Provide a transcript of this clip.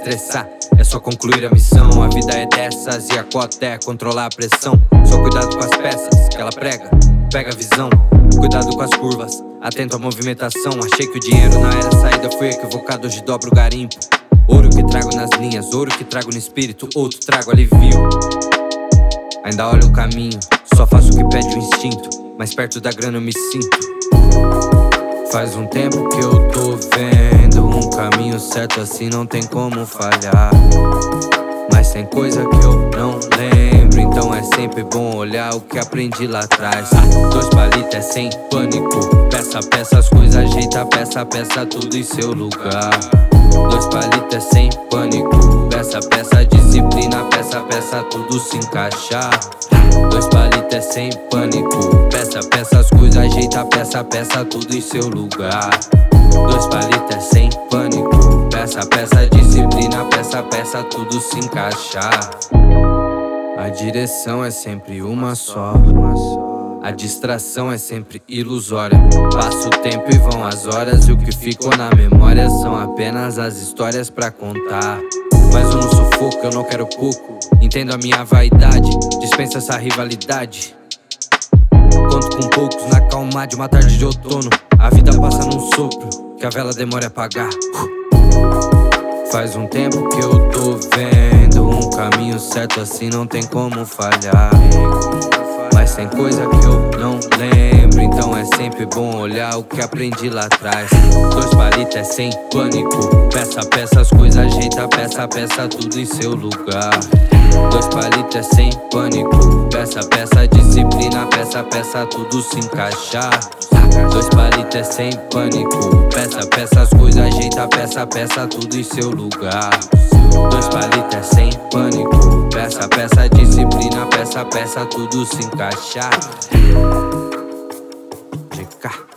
estressar, é só concluir a missão. A vida é dessas e a cota é controlar a pressão. Só cuidado com as peças que ela prega, pega a visão. Cuidado com as curvas, atento à movimentação. Achei que o dinheiro não era saída, fui equivocado, hoje dobro o garimpo. Ouro que trago nas linhas, ouro que trago no espírito, outro trago alivio. Ainda olho o caminho, só faço o que pede o instinto. Mais perto da grana eu me sinto. Faz um tempo que eu tô vendo um caminho certo, assim não tem como falhar. Mas tem coisa que eu não lembro, então é sempre bom olhar o que aprendi lá atrás. 2 palitos é sem pânico, peça a peça as coisas ajeita, peça a peça tudo em seu lugar. 2 palitos é sem pânico, peça a peça disciplina, peça a peça tudo se encaixar. 2 palitos é sem pânico, peça a peça as coisas ajeita, peça a peça tudo em seu lugar. 2 palitos é sem pânico, peça a peça disciplina, peça a peça tudo se encaixar. A direção é sempre uma só, a distração é sempre ilusória. Passa o tempo e vão as horas, e o que ficou na memória são apenas as histórias pra contar. Mas eu não sufoco, eu não quero pouco, entendo a minha vaidade, dispensa essa rivalidade. Conto com poucos na calma de uma tarde de outono. A vida passa num sopro, que a vela demora a apagar. Faz um tempo que eu tô vendo um caminho certo, assim não tem como falhar. Mas tem coisa que eu não lembro, então é sempre bom olhar o que aprendi lá atrás. 2 palitos é sem pânico, peça a peça as coisas ajeita, peça a peça tudo em seu lugar. 2 palitos é sem pânico, peça a peça disciplina, peça a peça tudo se encaixar. 2 palitos é sem pânico, peça a peça as coisas ajeita, peça a peça tudo em seu lugar. 2 palitos é sem pânico, peça a peça disciplina, peça a peça tudo se encaixar. GK